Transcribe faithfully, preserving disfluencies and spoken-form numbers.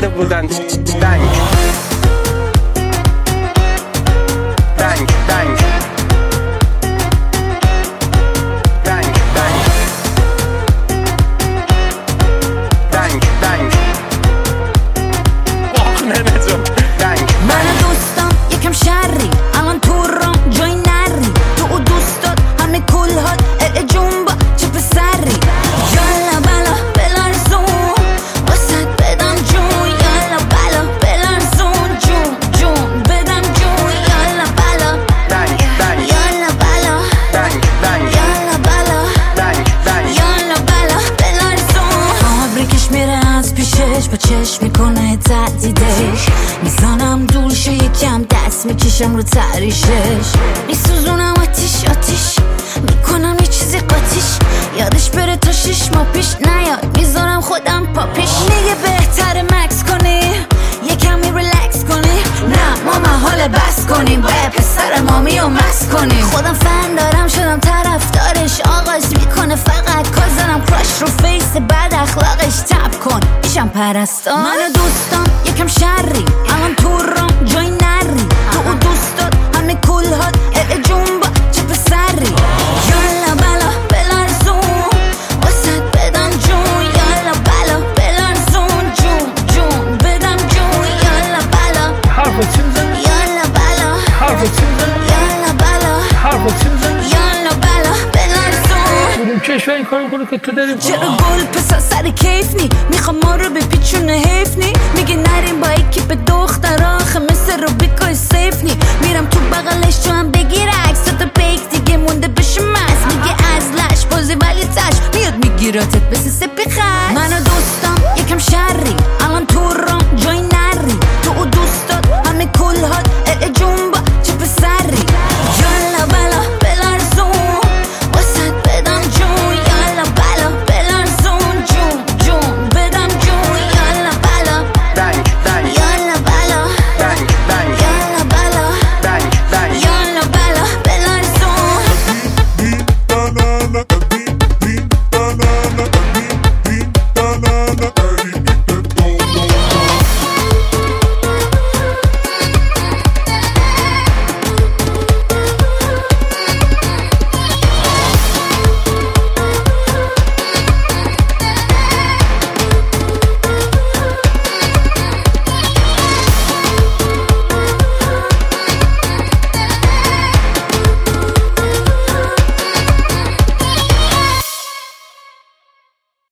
کرده بودن دنگ دنگ دنگ دنگ دنگ دنگ دنگ آخ ننجا دنگ من دوستم یکم شری الان تو رام جای نری تو و دوستات همه کل هات ال جنبا چه پسری یالا بلا بلرزون واسد بدم جون یالا بلا بلرزون جون جون بدم جون یالا بلا دنگ دنگ یالا بلا دنگ دنگ یالا بلا دنگ دنگ یالا بلا بلرزون آبریکش میره از پیشش با چشم میکنه تهدیدش میزنم دولشه یکم دست میکشم رو تریشش میسوزونم آتیش آتیش میکنم یه چیزی قاتیش یادش بره تا شش ماه پیش نیاد میذارم خودم پاپیش میگه بهتره مکس کنی یکمی ریلکس کنی نه ما محال بس کنیم باید پسر مامی و مس کنیم خودم فن دارم شدم طرفدارش آغاز میکنه فقط کار زنم کراش رو فیس بد اخلاقش تب کن میشم پرستار من و دوستان یکم شری الان تو رام جای نری تو و دوستات همه کل هات ال جنبا چه پسری یالا بلا بلرزون واسد بدم جون یالا بلا بلرزون جون جون بدم جون یالا بلا حرف چی میزنی؟ یالا بلا حرف چی میزنی؟ یالا بلا حرف چی میزنی؟ یالا بلا بلرزون بودیم کشور این کار میکنه که تو داریم چرا گل پسر سر کیف نی میخوام ما رو به پیچونه حیف نی میگه نریم با اکیپ دختر آخه مثل روبیکای سیف نی میرم تو بغلش تو هم بگیر عکس تا پیک دیگه مونده بشه مست میگه از لش بازی ولی تش میاد میگیرات